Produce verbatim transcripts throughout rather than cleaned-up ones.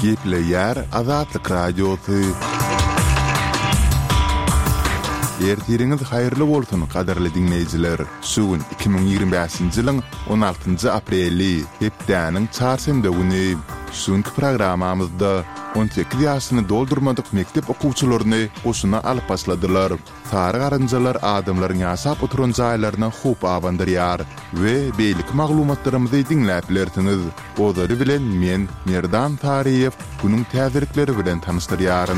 Gepleyer Azatlyk Radiosu. Ertiriniz hayırlı bolsun kadarly dinleyijiler. Şugun iki bin ýygrimi beşinji ýylyň on altynjy apreli hepdäniň çarşamba güni şuňky programamyzda on sekiz ýaşyny doldurmadyk mektep okuwçylaryny goşuna alyp başladylar. Sary garynjalar adamlaryň ýaşap oturan jaýlaryna hup abandyrýar we beýlik maglumatlarymyzy dinläp bilersiňiz. Ozary bilen men Merdan Tariýew bunyň täzirikleri bilen tanystyryaryn.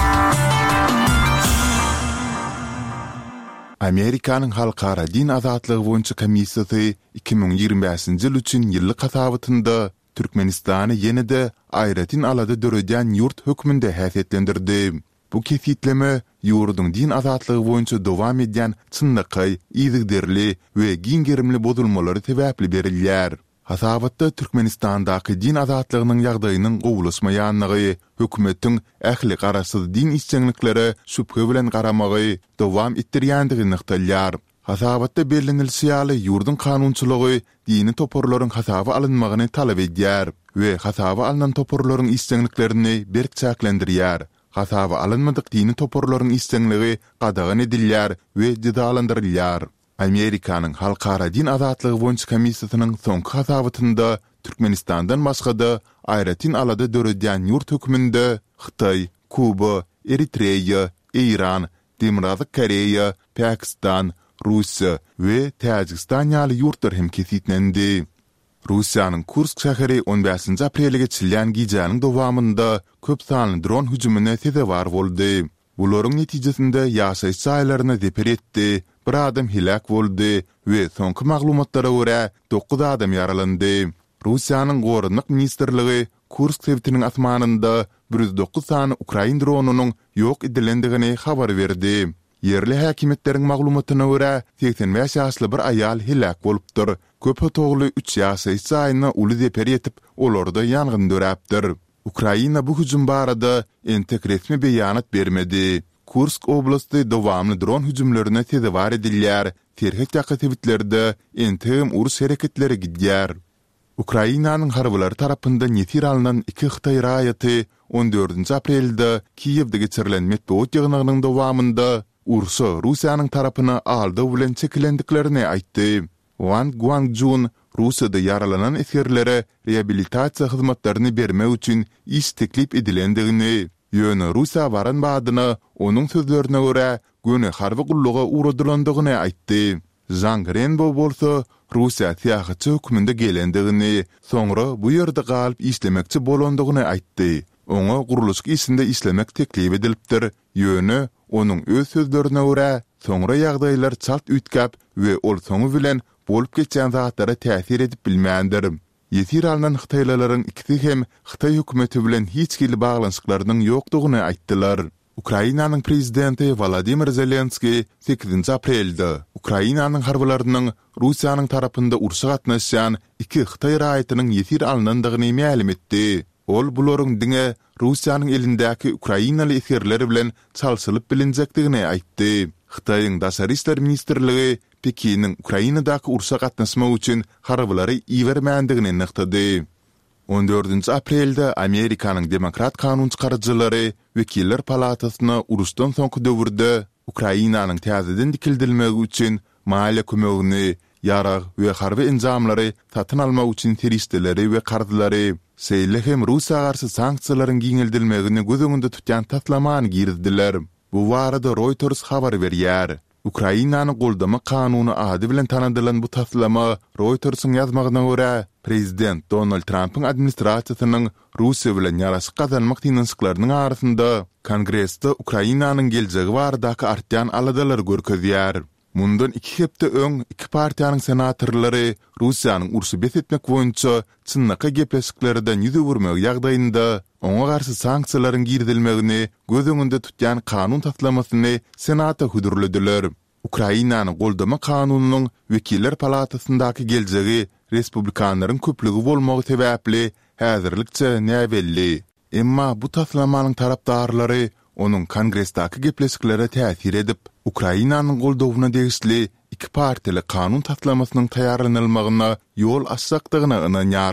Amerikanyň Halkara Din Azatlygy boýunça komissiýasy iki bin ýygrimi beşinji ýyl üçin ýyllyk hasabatynda Türkmenistany ýene-de aýratyn alady döredýän ýurt hökmünde häsiýetlendirdi. Bu kefitleme ýurduň din azatlygy boýunça dowam edýän çynlyky, ýygyderli we giňgerimli bozulmalary sebäpli berilýär. Hasabatda Türkmenistandaky din azatlygynyň ýagdaýynyň gowulaşmaýanlygy, hökümetiň ähli garasyz din isçeňlikleri şüphe bilen garamagy dowam etdirýändigi nykdalýar. Hasabatda bellenilýär ýurdun kanunçylygy dini toporlaryň hasaba alynmagyny talap edýär we hasaba alynan toporlaryň isçeňliklerini berkçäklendirýär. Hasaba alynmadyk dini toporlaryň isçeňligi gadagan edilýär we jidalandyrylýar. Amerikanyň Halkara Din Azatlygy boýunça komissiýasynyň soňky hasabatynda Türkmenistandan başga aýratyn alady döredýän ýurt hökmünde Hytaý, Kuba, Eritreýa, Iran, Demokratik Koreýa, Pakistan, Russiýa we Täjikistan ýaly ýurtlar hem kesitlendi. Russiýanyň Kursk şäheri on beşinji aprelge çylýan giýjanyň dowamynda köp sanly dron hüjümine sebäp boldy. Bularyň netijesinde ýaşaýyş jaýlaryna deper etdi, bir adam hilak boldy we soňky maglumatlara görä dokuz adam ýaralandy. Russiýanyň Gorunlyk ministrligi Kursk sebitiniň asmanynda bir yüz dokuz sany Ukrain dronunyň ýok edilendigini habar berdi. Yerli häkimetleriň maglumatyna görä seksen beş ýaşly bir aýal hilak bolupdyr. Köp togly üç ýaşaýyş jaýyna uly deper etip olarda ýangyn döräpdir. Ukraina bu hüjüm barada entek resmi beýanat bermedi. Kursk oblasty dowamly dron hüjümlerine sebäp edilýär. Terhek ýakatybitleri entegim urus hereketleri gidýär. Ukrainanyň harbylary tarapyndan ýetir alynan iki Hytaý raýaty on dördünji aprelde Kiýewde geçirilen metbuat ýygnagynyň dowamynda urusy Russiýanyň tarapyna aldy bilen çekilendiklerini aýtdy. Wang Guangjun Russiýada yaralanan eskerlere reabilitasiýa hyzmatlaryny bermek üçin iş teklip edilendigini, ýöne Russiýa baran badyna onuň sözlerine görä göni harby gulluga uğradylandygyny aýtdy. Zhang Renbo bolsa Russiýa tähäçi hökmünde gelendigini, soňra bu ýerde galyp işlemekçi bolandygyny aýtdy. Oňa guruluş işinde işlemek teklip edilipdir, ýöne onuň öz sözlerine görä soňra ýagdaýlar çalt ütkap we ol soňu bilen bolup geçen zatlara täsir edip bilmändir. Ýetir alynan Hytaýlaryň ikisi hem Hytaý hökümeti bilen hiç kili baglanşyklarynyň ýokdugyny aýtdylar. Ukrainanyň prezidenti Volodymyr Zelenski sekizinji aprelde Ukrainanyň harbalarynyň Russiýanyň tarapynda urşa gatnaşan iki Hytaý raýatynyň ýetir alynandygyny ma'lum etdi. Ol bularyň diňe Russiýanyň elindäki Ukrainaly eskerleri bilen çalşylyp bilinjekdigini aýtdy. Hytaýyň Daşary işler ministrligi Pekiniň Ukrainadaky urşa gatnaşmak üçin harbylary iýermändigini nyktady. on dördünji aprelde Amerikanyň Demokrat kanun çykarjylary Wekiller Palatasyna uruşdan soňky döwürde Ukrainanyň täzeden dikildilmegi üçin maliýe kömegini, ýarag we harby enjamlary satyn almak üçin teristleri we karzdylary, seýle hem Russiýa garşy sanksiýalaryň giňildilmegini göz öňünde tutýan taslamany girdiler. Bu barada Reuters habar berýär. Ukrainanyň goldama kanuny ady bilen tanadylan bu taslama Reutersyň ýazmagyna görä Prezident Donald Trump'ın administrasiýasynyň Russiýa bilen ýaraşyk gazanmak tinançyklarynyň arasynda Kongressde Ukrainanyň geljegi baradaky artýan aladalar görkezýär. Mundan iki hepde öň iki partiýanyň senatorlary Russiýanyň urşy besletmek boýunça çynnyka gepleşiklerden ýüze wurmak ýagdaýynda oňa garşy sanksiýalaryň girdilmegini göz öňünde tutýan kanun taslamasyny senata hudurladiler. Ukrainanyň goldama kanunynyň Wekiller Palatasyndaky geljegi respublikanlaryň köplügi bolmagy sebäpli häzirlikçe näbelli. Emma bu taslamanyň tarapdarlary onuň kongressdaky gepleşiklere täsir edip Ukrainanyň goldawyna degişli iki partili kanun taslamasynyň taýarlanylmagyna ýol açjakdygyna ynanýar.